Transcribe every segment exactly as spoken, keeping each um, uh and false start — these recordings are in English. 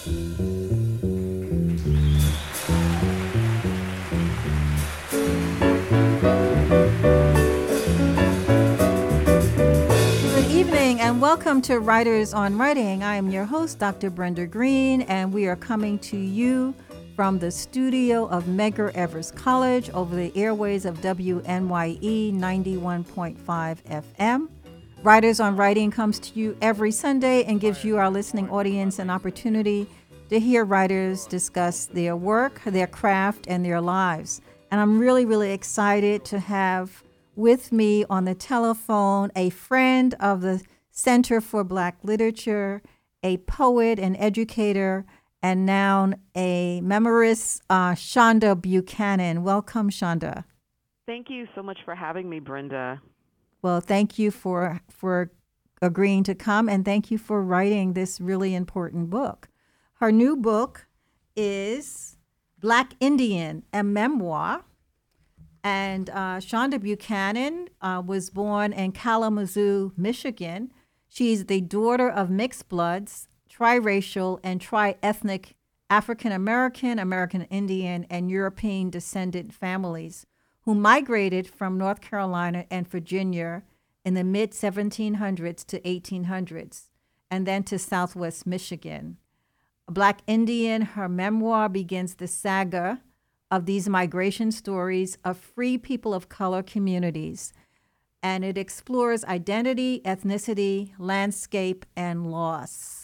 Good evening and welcome to Writers on Writing. I am your host, Doctor Brenda Green, and we are coming to you from the studio of Medgar Evers College over the airways of W N Y E ninety-one point five F M. Writers on Writing comes to you every Sunday and gives you, our listening audience, an opportunity to hear writers discuss their work, their craft, and their lives. And I'm really, really excited to have with me on the telephone a friend of the Center for Black Literature, a poet and educator, and now a memorist, uh, Shonda Buchanan. Welcome, Shonda. Thank you so much for having me, Brenda. Well, thank you for for agreeing to come, and thank you for writing this really important book. Her new book is Black Indian, a memoir. And uh, Shonda Buchanan uh, was born in Kalamazoo, Michigan. She's the daughter of mixed bloods, triracial, and tri-ethnic African American, American Indian, and European descendant families who migrated from North Carolina and Virginia in the mid seventeen hundreds to eighteen hundreds, and then to Southwest Michigan. Black Indian, her memoir begins the saga of these migration stories of free people of color communities, and it explores identity, ethnicity, landscape, and loss.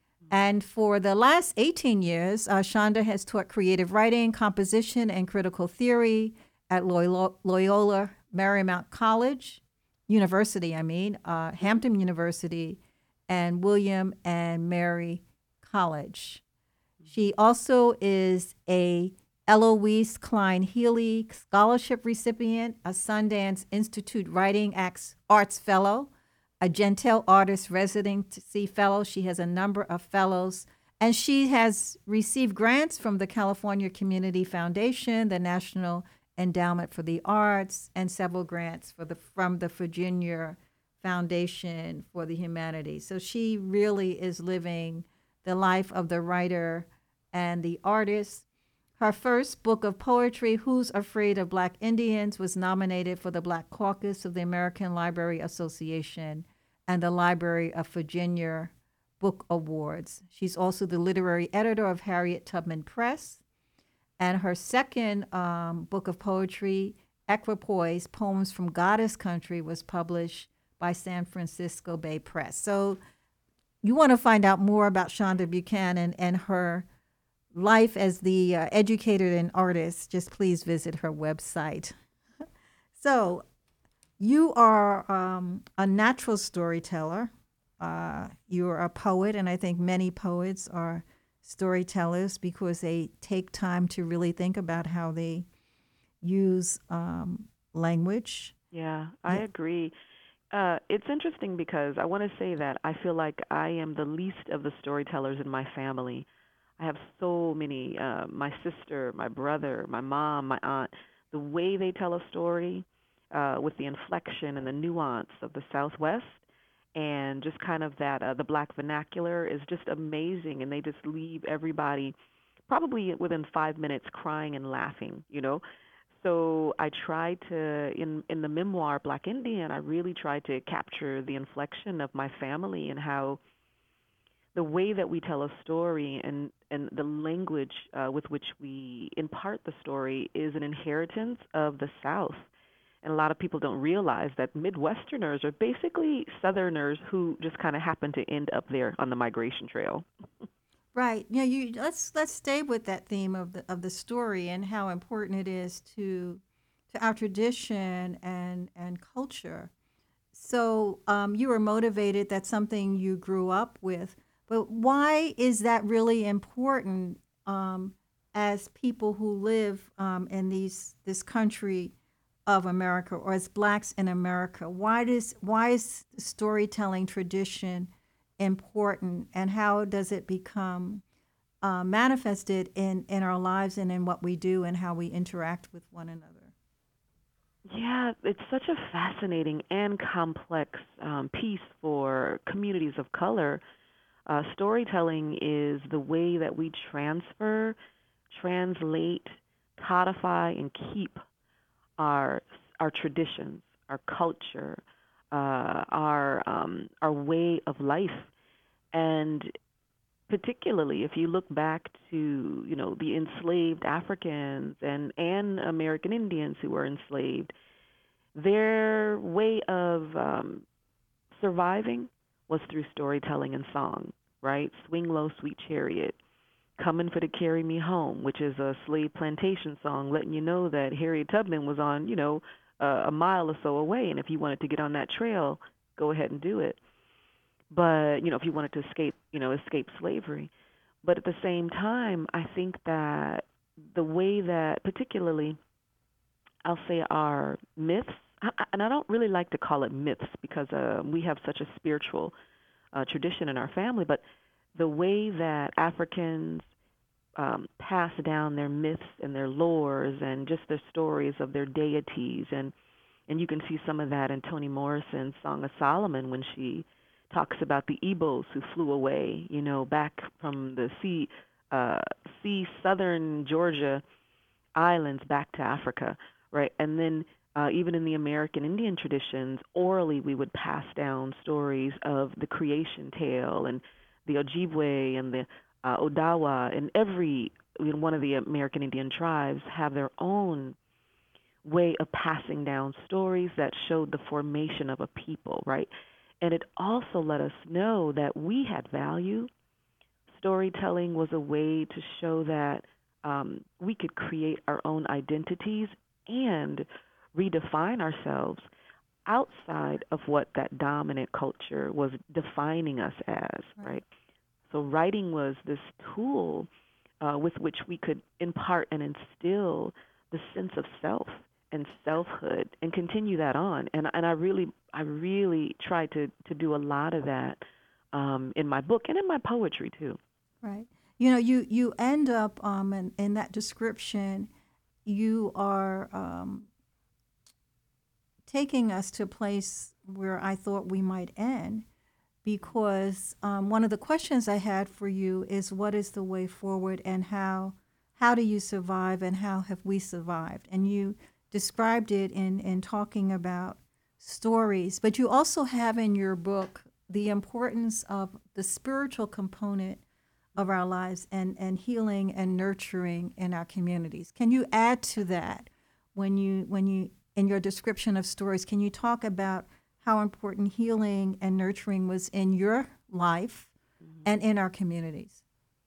And for the last eighteen years, uh, Shonda has taught creative writing, composition, and critical theory at Loyola, Loyola Marymount College, University, I mean, uh, Hampton University, and William and Mary College. She also is a Eloise Klein Healy Scholarship recipient, a Sundance Institute Writing Arts Fellow, a Gentile Artist Residency Fellow. She has a number of fellows, and she has received grants from the California Community Foundation, the National Endowment for the Arts, and several grants for the from the Virginia Foundation for the Humanities. So she really is living the life of the writer and the artist. Her first book of poetry, Who's Afraid of Black Indians, was nominated for the Black Caucus of the American Library Association and the Library of Virginia Book Awards. She's also the literary editor of Harriet Tubman Press. And her second um, book of poetry, Equipoise, Poems from Goddess Country, was published by San Francisco Bay Press. So you want to find out more about Shonda Buchanan and her life as the uh, educator and artist, just please visit her website. So you are um, a natural storyteller. Uh, you're a poet, and I think many poets are storytellers because they take time to really think about how they use um, language. Yeah, I Yeah. agree. Uh, it's interesting because I want to say that I feel like I am the least of the storytellers in my family. I have so many, uh, my sister, my brother, my mom, my aunt, the way they tell a story uh, with the inflection and the nuance of the Southwest and just kind of that, uh, the black vernacular is just amazing. And they just leave everybody probably within five minutes crying and laughing, you know? So I tried to, in, in the memoir, Black Indian, I really tried to capture the inflection of my family and how the way that we tell a story and, and the language uh, with which we impart the story is an inheritance of the South. And a lot of people don't realize that Midwesterners are basically Southerners who just kind of happen to end up there on the migration trail. Right. Yeah, you let's let's stay with that theme of the of the story and how important it is to to our tradition and and culture. So um, you were motivated. That's something you grew up with. But why is that really important um, as people who live um, in these this country of America or as blacks in America? Why does why is storytelling tradition important, and how does it become uh, manifested in in our lives and in what we do and how we interact with one another? Yeah, it's such a fascinating and complex um, piece for communities of color. Uh, storytelling is the way that we transfer, translate, codify, and keep our our traditions, our culture, uh, our um, our way of life, and particularly if you look back to you know the enslaved Africans and and American Indians who were enslaved, their way of um, surviving was through storytelling and song, right? Swing Low, Sweet Chariot, Coming for to Carry Me Home, which is a slave plantation song letting you know that Harriet Tubman was on, you know, uh, a mile or so away, and if you wanted to get on that trail, go ahead and do it. But, you know, if you wanted to escape, you know, escape slavery. But at the same time, I think that the way that, particularly, I'll say our myths, I- I- and I don't really like to call it myths because uh, we have such a spiritual uh, tradition in our family, but the way that Africans um, pass down their myths and their lores and just their stories of their deities, and and you can see some of that in Toni Morrison's Song of Solomon when she talks about the Igbos who flew away, you know, back from the sea, uh, sea southern Georgia islands back to Africa, right? And then uh, even in the American Indian traditions, orally we would pass down stories of the creation tale and the Ojibwe and the uh, Odawa, and every you know, one of the American Indian tribes have their own way of passing down stories that showed the formation of a people, right? And it also let us know that we had value. Storytelling was a way to show that um, we could create our own identities and redefine ourselves outside of what that dominant culture was defining us as, Right. right? So writing was this tool uh, with which we could impart and instill the sense of self and selfhood and continue that on. And and I really I really try to to do a lot of that um, in my book and in my poetry too. Right. You know, you you end up um in, in that description, you are um taking us to a place where I thought we might end because um, one of the questions I had for you is what is the way forward and how how do you survive and how have we survived? And you described it in in talking about stories, but you also have in your book the importance of the spiritual component of our lives and and healing and nurturing in our communities. Can you add to that when you when you in your description of stories, can you talk about how important healing and nurturing was in your life Mhm. and in our communities?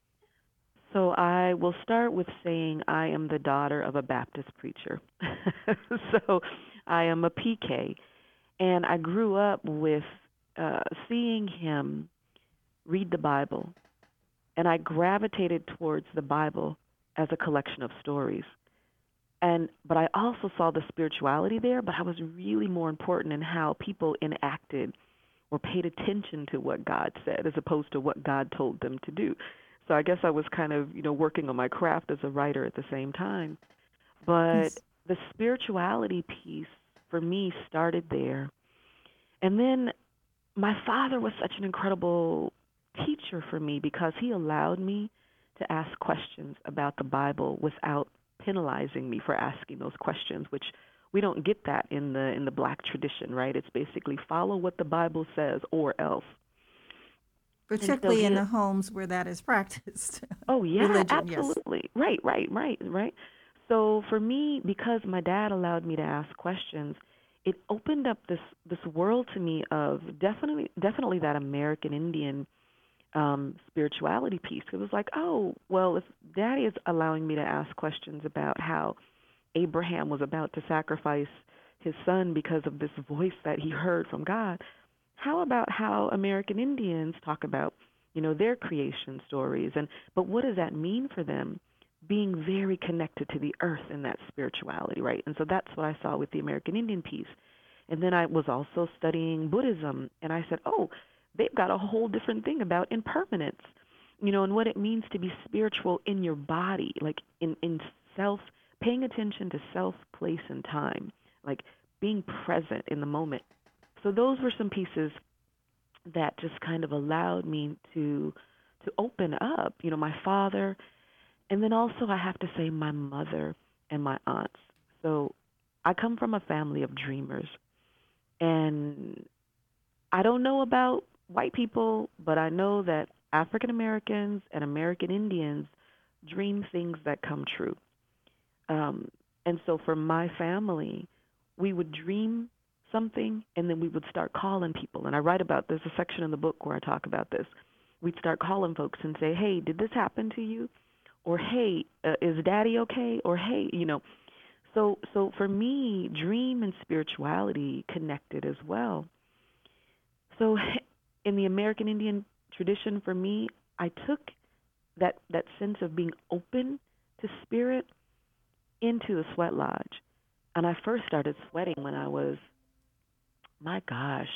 So I will start with saying I am the daughter of a Baptist preacher. So I am a P K, and I grew up with uh, seeing him read the Bible, and I gravitated towards the Bible as a collection of stories. And but I also saw the spirituality there, but I was really more important in how people enacted or paid attention to what God said as opposed to what God told them to do. So I guess I was kind of, you know, working on my craft as a writer at the same time. But Yes. the spirituality piece for me started there. And then my father was such an incredible teacher for me because he allowed me to ask questions about the Bible without penalizing me for asking those questions, which we don't get that in the in the black tradition, right? It's basically follow what the Bible says or else. And so Particularly in he the homes where that is practiced. Oh yeah, Religion, yes. absolutely. Right, right, right, right. So for me, because my dad allowed me to ask questions, it opened up this this world to me of definitely definitely that American Indian um, spirituality piece. It was like, oh, well, if Daddy is allowing me to ask questions about how Abraham was about to sacrifice his son because of this voice that he heard from God, how about how American Indians talk about, you know, their creation stories, and but what does that mean for them? Being very connected to the earth and that spirituality, right? And so that's what I saw with the American Indian piece. And then I was also studying Buddhism, and I said, oh, they've got a whole different thing about impermanence, you know, and what it means to be spiritual in your body, like in in self, paying attention to self, place, and time, like being present in the moment. So those were some pieces that just kind of allowed me to to open up. You know, my father, and then also I have to say my mother and my aunts. So I come from a family of dreamers, and I don't know about white people, but I know that African Americans and American Indians dream things that come true. Um, and so for my family, we would dream something and then we would start calling people. And I write about there's a section in the book where I talk about this. We'd start calling folks and say, "Hey, did this happen to you?" Or, "Hey, uh, is daddy okay?" Or, "Hey, you know." So so for me, dream and spirituality connected as well. So in the American Indian tradition for me, I took that that sense of being open to spirit into the sweat lodge. And I first started sweating when I was, my gosh,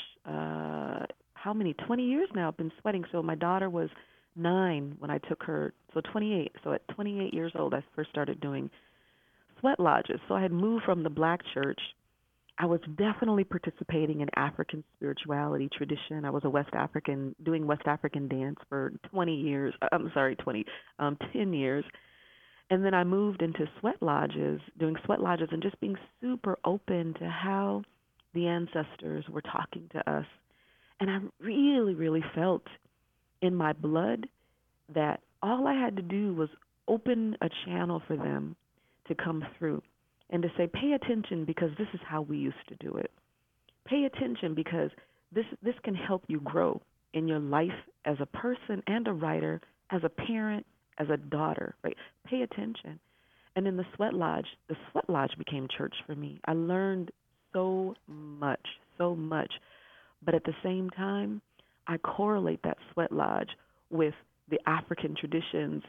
uh, how many? twenty years now I've been sweating. So my daughter was nine when I took her, so twenty-eight. So at twenty-eight years old, I first started doing sweat lodges. So I had moved from the black church. I was definitely participating in African spirituality tradition. I was a West African, doing West African dance for twenty years. I'm sorry, twenty, um, ten years. And then I moved into sweat lodges, doing sweat lodges and just being super open to how the ancestors were talking to us. And I really, really felt in my blood that all I had to do was open a channel for them to come through and to say, "Pay attention because this is how we used to do it. Pay attention because this this can help you grow in your life as a person and a writer, as a parent, as a daughter, right? Pay attention." And in the sweat lodge, the sweat lodge became church for me. I learned so much, so much. But at the same time, I correlate that sweat lodge with the African traditions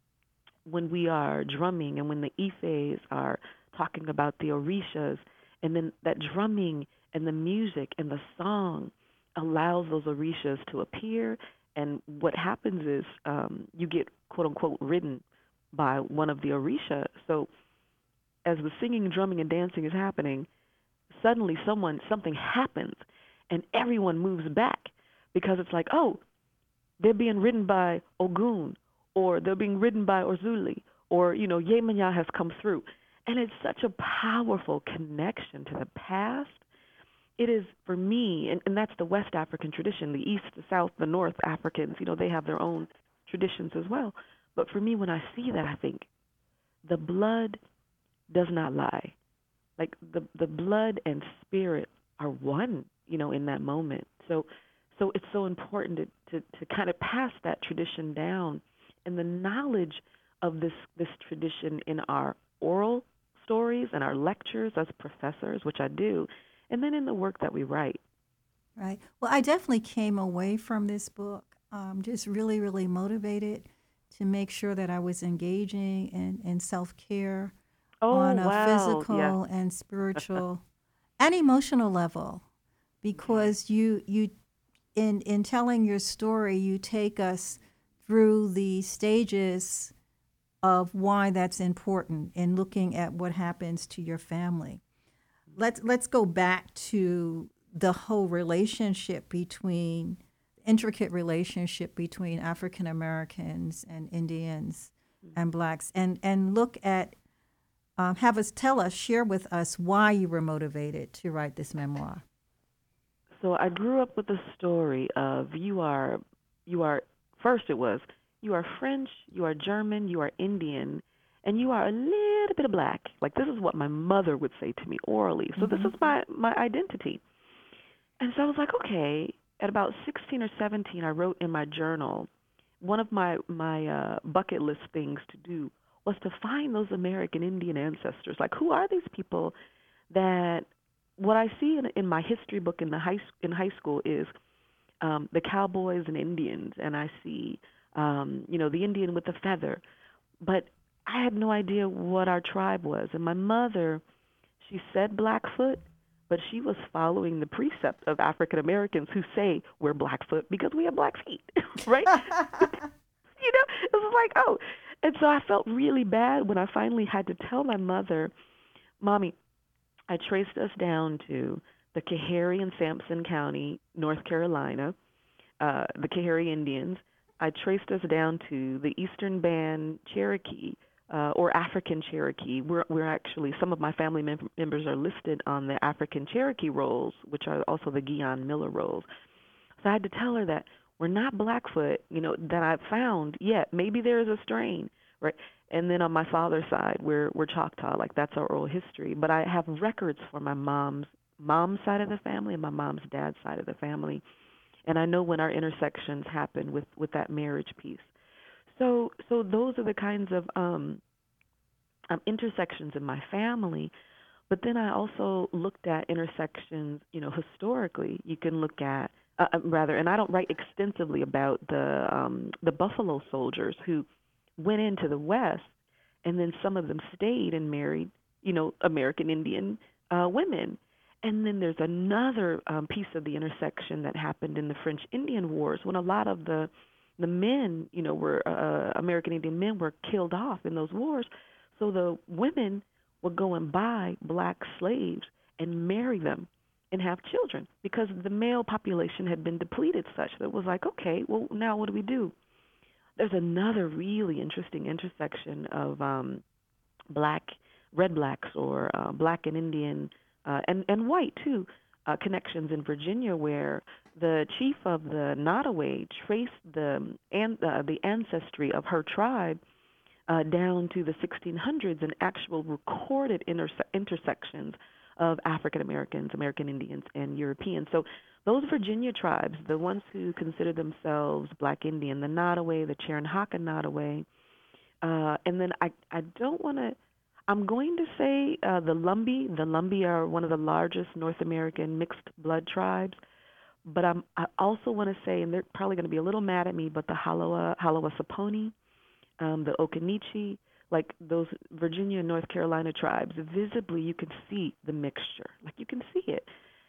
when we are drumming and when the Ifes are talking about the Orishas, and then that drumming and the music and the song allows those Orishas to appear. And what happens is um, you get, quote unquote, ridden by one of the Orisha. So as the singing, drumming, and dancing is happening, suddenly someone, something happens, and everyone moves back because it's like, oh, they're being ridden by Ogun, or they're being ridden by Orzuli, or, you know, Yemaya has come through. And it's such a powerful connection to the past. It is, for me, and, and that's the West African tradition, the East, the South, the North Africans, you know, they have their own traditions as well. But for me, when I see that, I think the blood does not lie. Like the, the blood and spirit are one, you know, in that moment. So so it's so important to, to, to kind of pass that tradition down, and the knowledge of this, this tradition in our oral stories and our lectures as professors, which I do, and then in the work that we write. Right. Well, I definitely came away from this book um, just really, really motivated to make sure that I was engaging in, in self care Oh, on a wow. Yes. physical and spiritual and emotional level, Okay. because you you in in telling your story, you take us through the stages of why that's important in looking at what happens to your family. Let's let's go back to the whole relationship between intricate relationship between African Americans and Indians and Mhm. blacks, and and look at um, have us tell us, share with us why you were motivated to write this memoir. So I grew up with the story of you are, you are, first it was, you are French, you are German, you are Indian, and you are a little bit of black. Like this is what my mother would say to me orally. So this Mm-hmm. is my, my identity. And so I was like, okay. At about sixteen or seventeen, I wrote in my journal, one of my, my uh, bucket list things to do was to find those American Indian ancestors. Like, who are these people that what I see in, in my history book in the high in high school is um, the cowboys and Indians, and I see um, you know the Indian with the feather, but I had no idea what our tribe was. And my mother, she said Blackfoot, but she was following the precept of African Americans who say we're Blackfoot because we have black feet, right? You know, it was like, oh. And so I felt really bad when I finally had to tell my mother, Mommy, I traced us down to the Coharie in Sampson County, North Carolina, uh, the Kahari Indians. I traced us down to the Eastern Band Cherokee, uh, or African Cherokee. We're, we're actually, some of my family mem- members are listed on the African Cherokee rolls, which are also the Guion Miller rolls. So I had to tell her that we're not Blackfoot, you know, that I've found yet. Maybe there is a strain, right? And then on my father's side, we're we're Choctaw, like that's our oral history. But I have records for my mom's mom's side of the family and my mom's dad's side of the family, and I know when our intersections happen with with that marriage piece. So so those are the kinds of um, um, intersections in my family. But then I also looked at intersections, you know, historically. You can look at uh, uh, rather, and I don't write extensively about the um, the Buffalo soldiers who went into the West, and then some of them stayed and married, you know, American Indian uh, women. And then there's another um, piece of the intersection that happened in the French Indian Wars when a lot of the the men, you know, were uh, American Indian men were killed off in those wars. So the women would go and buy black slaves and marry them and have children because the male population had been depleted such that it was like, okay, well, now what do we do? There's another really interesting intersection of um, black, red blacks or uh, black and Indian uh, and, and white, too, uh, connections in Virginia where the chief of the Nottoway traced the, an, uh, the ancestry of her tribe uh, down to the sixteen hundreds and actual recorded interse- intersections of African Americans, American Indians, and Europeans. So those Virginia tribes, the ones who consider themselves Black Indian, the Nottoway, the Cherenhaka Nottoway, uh, and then I, I don't want to, I'm going to say uh, the Lumbee. The Lumbee are one of the largest North American mixed blood tribes. But I'm, I also want to say, and they're probably going to be a little mad at me, but the Halawa, Halawa Saponi, um, the Okanichi, like those Virginia and North Carolina tribes, visibly you can see the mixture. Like you can see it.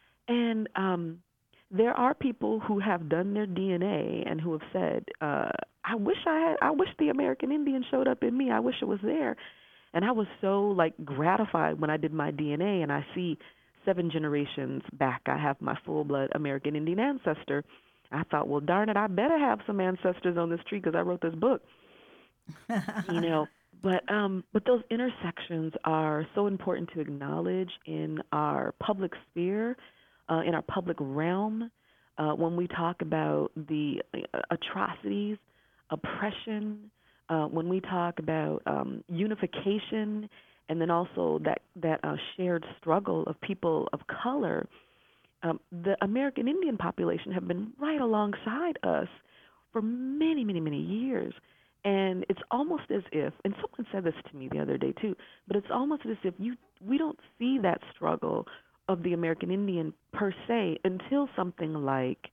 And um, there are people who have done their D N A and who have said, uh, I wish I had, I wish the American Indian showed up in me. I wish it was there. And I was so like gratified when I did my D N A and I see seven generations back, I have my full-blood American Indian ancestor. I thought, well, darn it, I better have some ancestors on this tree because I wrote this book. You know, but um, but those intersections are so important to acknowledge in our public sphere, uh, in our public realm, uh, when we talk about the uh, atrocities, oppression, uh, when we talk about um, unification, and then also that that uh, shared struggle of people of color. Um, the American Indian population have been right alongside us for many, many, many years. And it's almost as if, and someone said this to me the other day too, but it's almost as if you we don't see that struggle of the American Indian per se until something like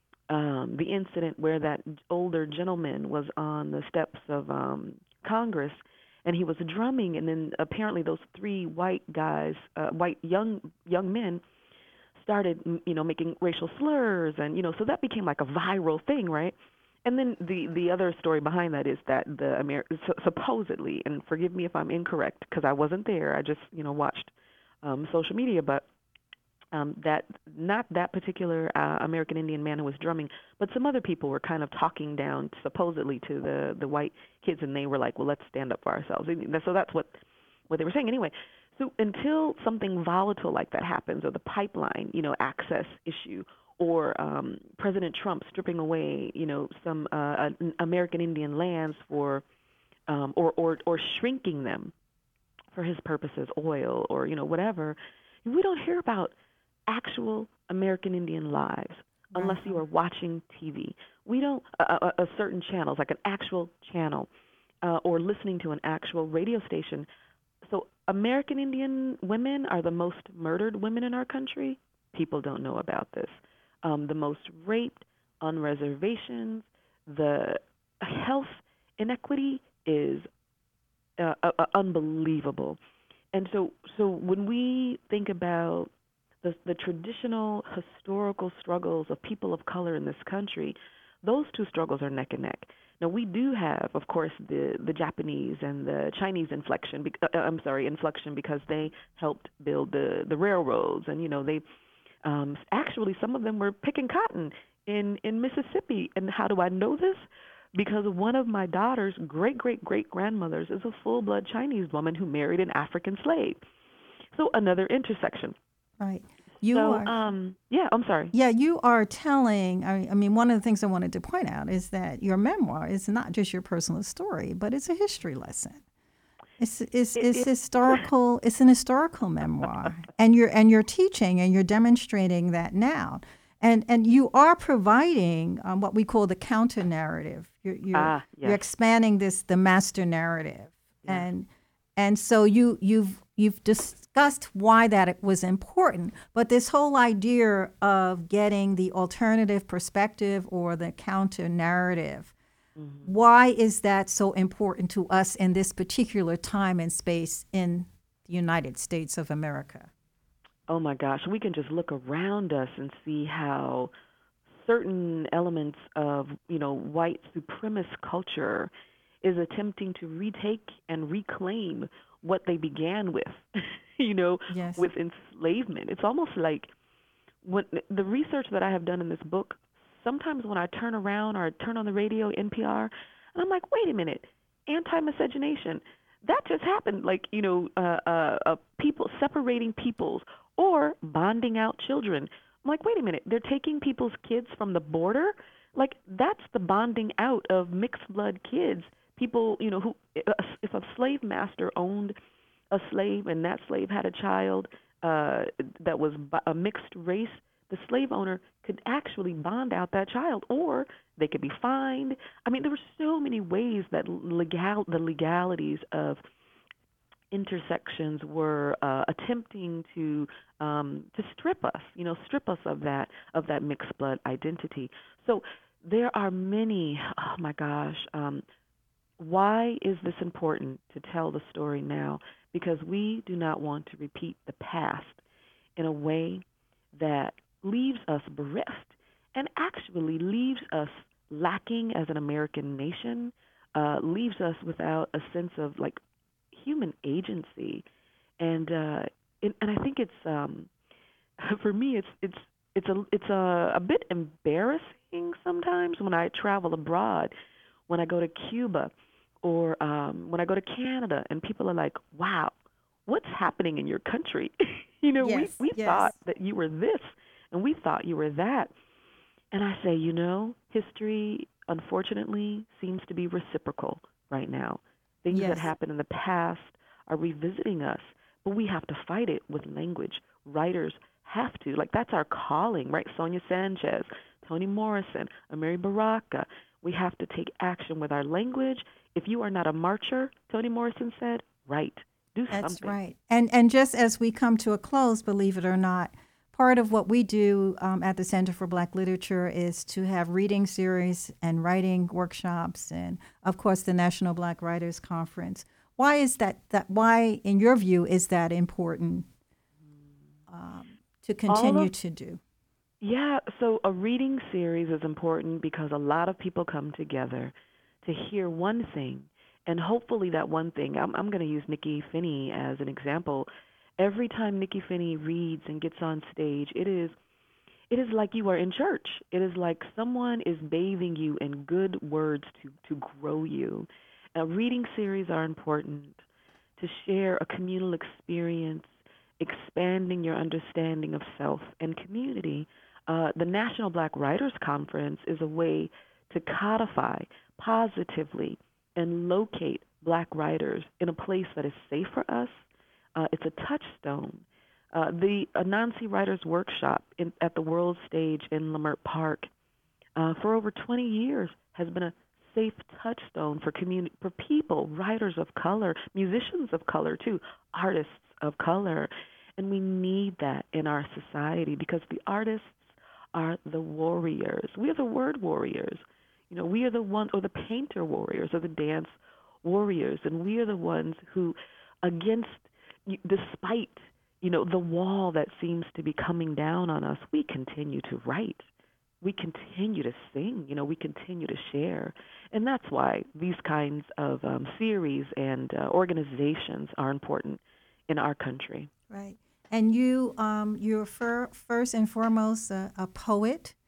um, the incident where that older gentleman was on the steps of um, Congress and he was drumming, and then apparently those three white guys, uh, white young young men, started, you know, making racial slurs, and you know, so that became like a viral thing, right? And then the the other story behind that is that the Amer- supposedly, and forgive me if I'm incorrect because I wasn't there, I just you know watched um, social media, but um, that not that particular uh, American Indian man who was drumming, but some other people were kind of talking down supposedly to the the white kids, and they were like, well, let's stand up for ourselves. And so that's what what they were saying anyway. So until something volatile like that happens, or the pipeline, you know, access issue, or um, President Trump stripping away, you know, some uh, American Indian lands for, um, or, or or shrinking them for his purposes, oil or you know whatever, we don't hear about actual American Indian lives unless you are watching T V. We don't uh, uh, uh, certain channels, like an actual channel, uh, or listening to an actual radio station. So American Indian women are the most murdered women in our country. People don't know about this. Um, the most raped on reservations. The health inequity is uh, uh, uh, unbelievable. And so, so when we think about the, the traditional historical struggles of people of color in this country, those two struggles are neck and neck. Now, we do have, of course, the, the Japanese and the Chinese inflection. Uh, I'm sorry, inflection because they helped build the, the railroads, and you know they um, actually some of them were picking cotton in in Mississippi. And how do I know this? Because one of my daughter's great great great grandmothers is a full blood Chinese woman who married an African slave. So another intersection. Right. You So are. um yeah, I'm sorry. Yeah, you are telling. I, I mean, one of the things I wanted to point out is that your memoir is not just your personal story, but it's a history lesson. It's it's It, it's it historical. It's an historical memoir, and you're and you're teaching and you're demonstrating that now, and and you are providing um, what we call the counter narrative. You're you're ah you're yes expanding this the master narrative, yes. and and so you you've you've discussed why that it was important, but this whole idea of getting the alternative perspective or the counter narrative, hmm why is that so important to us in this particular time and space in the United States of America? Oh my gosh, we can just look around us and see how certain elements of, you know, white supremacist culture is attempting to retake and reclaim what they began with, you know, Yes. with enslavement. It's almost like when the research that I have done in this book, sometimes when I turn around or I turn on the radio, N P R, and I'm like, wait a minute, anti-miscegenation, that just happened. Like, you know, uh, uh, uh, people separating peoples or bonding out children. I'm like, wait a minute, they're taking people's kids from the border. Like, that's the bonding out of mixed blood kids. People, you know, who if a slave master owned a slave and that slave had a child uh, that was a mixed race, the slave owner could actually bond out that child, or they could be fined. I mean, there were so many ways that legal the legalities of intersections were uh, attempting to um, to strip us, you know, strip us of that of that mixed blood identity. So there are many. Oh my gosh. Um, why is this important to tell the story now? Because we do not want to repeat the past in a way that leaves us bereft and actually leaves us lacking as an American nation, uh, leaves us without a sense of like human agency. And uh, and, and I think it's um, for me it's it's it's a it's a, a bit embarrassing sometimes when I travel abroad, when I go to Cuba or um, when I go to Canada, and people are like, "Wow, what's happening in your country?" you know, we Yes. we thought Yes. that you were this, and we thought you were that. And I say, you know, history unfortunately seems to be reciprocal right now. Things that Yes. happened in the past are revisiting us, but we have to fight it with language. Writers have to. Like, that's our calling, right? Sonia Sanchez, Toni Morrison, Amiri Baraka. We have to take action with our language. If you are not a marcher, Toni Morrison said, write. Do That's something. right. And and just as we come to a close, believe it or not, part of what we do um, at the Center for Black Literature is to have reading series and writing workshops, and of course the National Black Writers Conference. Why is that? That why, in your view, is that important um, to All continue of to do? Yeah, so a reading series is important because a lot of people come together to hear one thing, and hopefully that one thing. I'm I'm going to use Nikki Finney as an example. Every time Nikki Finney reads and gets on stage, it is it is like you are in church. It is like someone is bathing you in good words to to grow you. Uh, reading series are important to share a communal experience, expanding your understanding of self and community. Uh, the National Black Writers Conference is a way to codify positively and locate black writers in a place that is safe for us. Uh, it's a touchstone. Uh, the Anansi Writers Workshop in, at the World Stage in Leimert Park uh, for over twenty years has been a safe touchstone for community, for people, writers of color, musicians of color too, artists of color, and we need that in our society because the artists are the warriors. We are the word warriors. You know, we are the ones, or the painter warriors, or the dance warriors, and we are the ones who, against, despite, you know, the wall that seems to be coming down on us, we continue to write. We continue to sing, you know, we continue to share. And that's why these kinds of um, series and uh, organizations are important in our country. Right. And you, um, you're fir- first and foremost a, a poet.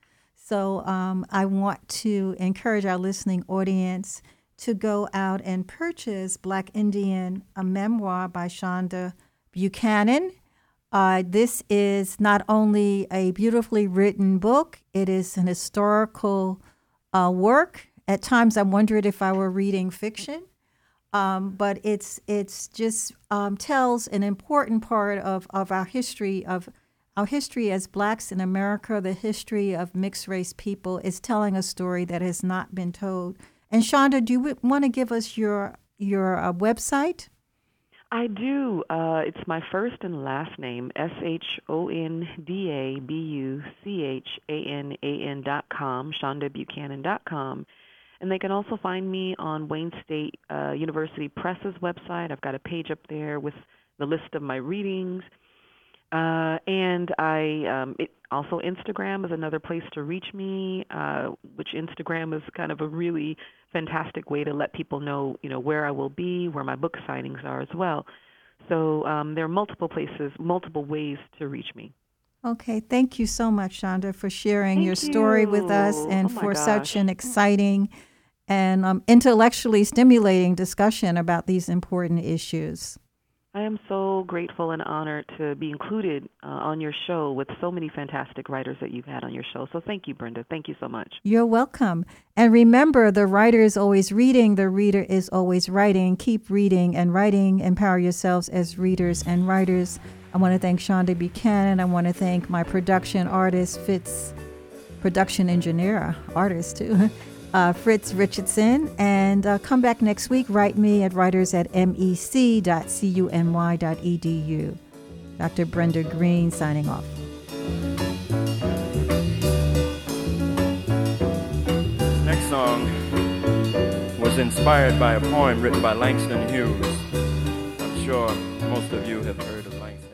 So um, I want to encourage our listening audience to go out and purchase Black Indian, a memoir by Shonda Buchanan. Uh, this is not only a beautifully written book, it is an historical uh, work. At times I wondered if I were reading fiction, um, but it's it's just um, tells an important part of, of our history, of our history as Blacks in America, the history of mixed race people. Is telling a story that has not been told. And Shonda, do you want to give us your, your uh, website? I do. Uh, it's my first and last name, S H O N D A B U C H A N A N dot com, Shonda Buchanan dot com. And they can also find me on Wayne State uh, University Press's website. I've got a page up there with the list of my readings. Uh, and I um, it, also Instagram is another place to reach me, uh, which Instagram is kind of a really fantastic way to let people know, you know, where I will be, where my book signings are as well. So um, there are multiple places, multiple ways to reach me. Okay, thank you so much, Shonda, for sharing Thank your story with us you. and Oh my for gosh. such an exciting and um, intellectually stimulating discussion about these important issues. I am so grateful and honored to be included uh, on your show with so many fantastic writers that you've had on your show. So thank you, Brenda. Thank you so much. You're welcome. And remember, the writer is always reading, the reader is always writing. Keep reading and writing. Empower yourselves as readers and writers. I want to thank Shonda Buchanan. I want to thank my production artist, Fitz, production engineer, artist too, uh, Fritz Richardson. And uh, come back next week. Write me at writers at mec dot cuny dot edu. Doctor Brenda Green signing off. Next song was inspired by a poem written by Langston Hughes. I'm sure most of you have heard of Langston.